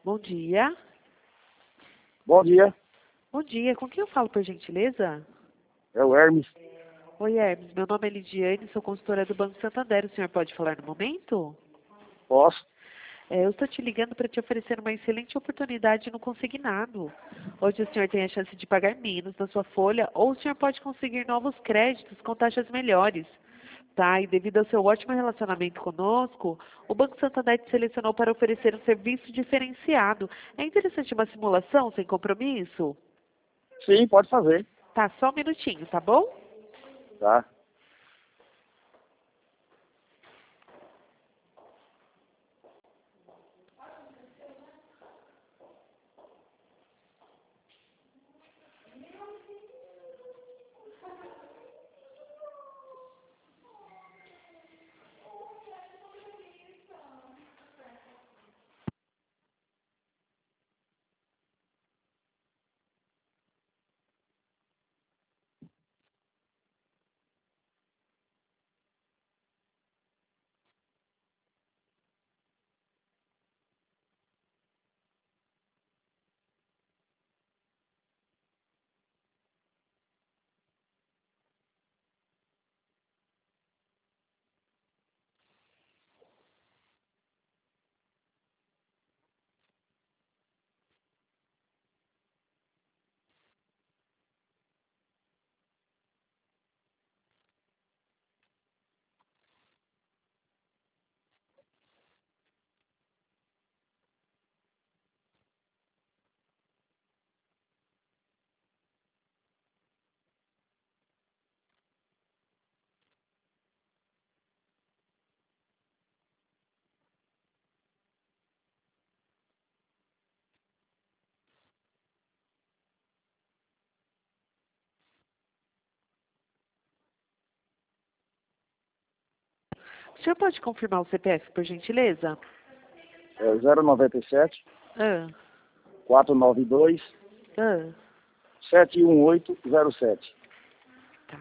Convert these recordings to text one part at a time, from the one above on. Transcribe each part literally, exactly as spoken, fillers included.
Bom dia. Bom dia, Bom dia. Com quem eu falo, por gentileza? é o Hermes. Oi, Hermes. Meu nome é Lidiane, sou consultora do Banco Santander. O senhor pode falar no momento? Posso? É, eu estou te ligando para te oferecer uma excelente oportunidade no consignado. Hoje o senhor tem a chance de pagar menos na sua folha ou o senhor pode conseguir novos créditos com taxas melhores. Tá? E devido ao seu ótimo relacionamento conosco, o Banco Santander te selecionou para oferecer um serviço diferenciado. É interessante uma simulação sem compromisso? Sim, pode fazer. Tá, só um minutinho, tá bom? Tá. O senhor pode confirmar o C P F, por gentileza? É zero noventa e sete, Ah, quatrocentos e noventa e dois, ah, sete um oito zero sete. tá.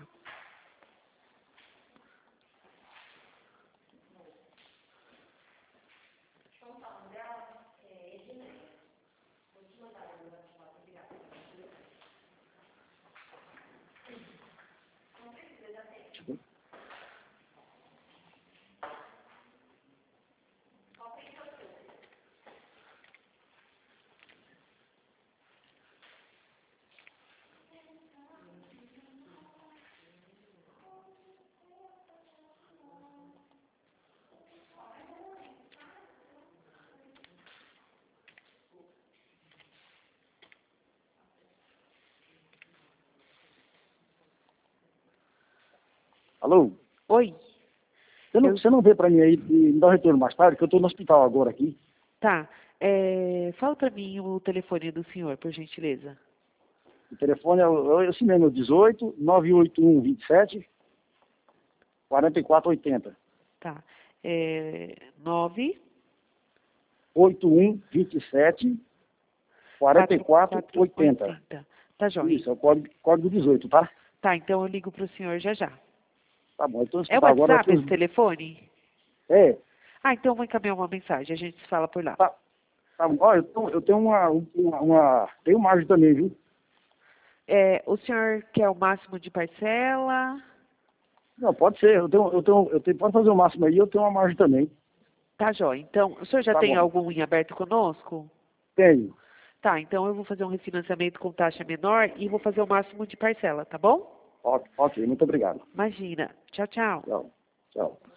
Alô? Oi. Você não, Eu, você não vê pra mim aí e me dá um retorno mais tarde, que eu tô no hospital agora aqui. tá. É, fala para mim o telefone do senhor, por gentileza. O telefone é o, é esse mesmo, dezoito, nove oito um, vinte e sete, quarenta e quatro oitenta. Tá. É, nove oito um, vinte e sete, quarenta e quatro quatro quatro oitenta. oitenta. Tá, joia. Isso, é o código, código dezoito, tá? Tá, então eu ligo pro senhor já já. Tá bom, eu tô no É o hospital agora aqui. WhatsApp esse Os... telefone? É, Ah, então eu vou encaminhar uma mensagem, a gente se fala por lá. tá. Tá bom. Ó, eu, tô, eu tenho uma, uma, uma... Tenho margem também, viu? É, o senhor quer o máximo de parcela? Não, pode ser. Eu tenho, eu tenho, eu tenho, pode fazer o máximo aí, eu tenho uma margem também. Tá, joia. Então, o senhor já Tá tem bom. algum em aberto conosco? Tenho. Tá, então eu vou fazer um refinanciamento com taxa menor e vou fazer o máximo de parcela, tá bom? Ó, ok, muito obrigado. Imagina. Tchau, tchau. Tchau. Tchau.